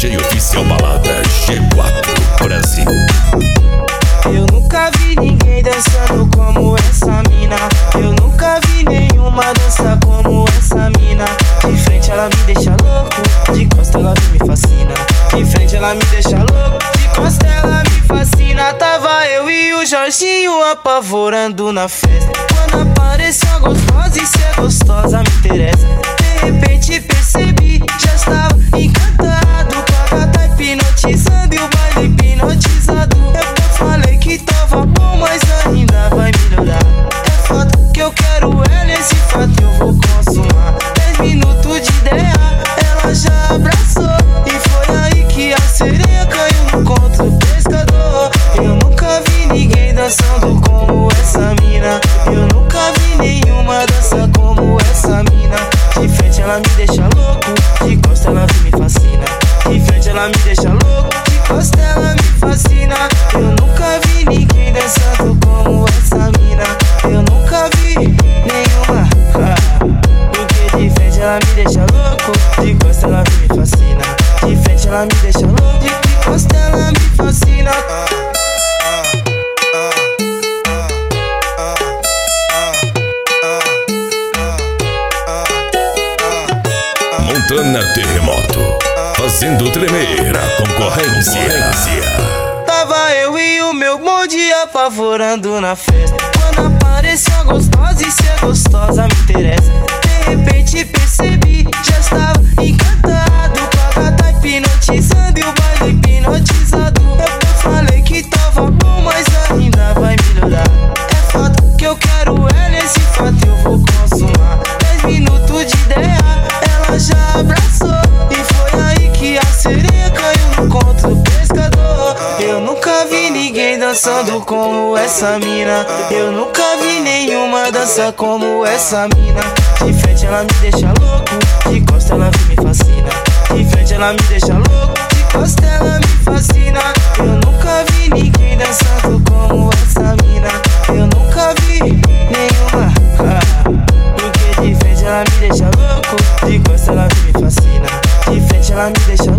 DJ oficial balada G4 Brasil. Eu nunca vi ninguém dançando como essa mina. Eu nunca vi nenhuma dança como essa mina. De frente ela me deixa louco, de costa ela me fascina. De frente ela me deixa louco, de costa ela me fascina. Tava eu e o Jorginho apavorando na festa. Quando apareceu a gostosa e ser gostosa me interessa. De repente percebi, já estava encantado com a gata hipnotizando e o baile hipnotizado. Eu falei que tava bom, mas ainda vai melhorar. É fato que eu quero ela, esse fato eu vou consumar. 10 minutos de ideia, ela já abraçou. E foi aí que a sereia caiu no conto do pescador. Eu nunca vi ninguém dançando como essa mina. Eu nunca vi nenhuma dança como essa mina. De frente ela me deixa louco, de costa ela me fascina. De frente ela me deixa louco, de costa ela me fascina. Eu nunca vi ninguém dançando como essa mina. Eu nunca vi nenhuma. Porque de frente ela me deixa louco, de costa ela me fascina. De frente ela me deixa louco, de costa ela me fascina. Montana Terremoto, fazendo tremer a concorrência. Tava eu e o meu bonde apavorando na festa. Quando apareceu a gostosa e ser gostosa me interessa. De repente percebi, já estava encantado com a gata hipnotizando e o baile hipnotizado. Eu falei que tava bom, mas ainda vai melhorar. É fato que eu quero ela, esse fato eu vou consumar. 10 minutos de ideia, ela já abraçou. E foi aí que a sereia caiu no conto do pescador. Eu nunca vi ninguém dançando como essa mina. Eu nunca vi nenhuma dança como essa mina. De frente ela me deixa louco, de costa ela me fascina. De frente ela me deixa louco, de costa ela me fascina. Eu nunca vi ninguém dançando como essa mina. Eu nunca vi nenhuma. Porque de frente ela me deixa louco, de costa ela me fascina. De frente ela me deixa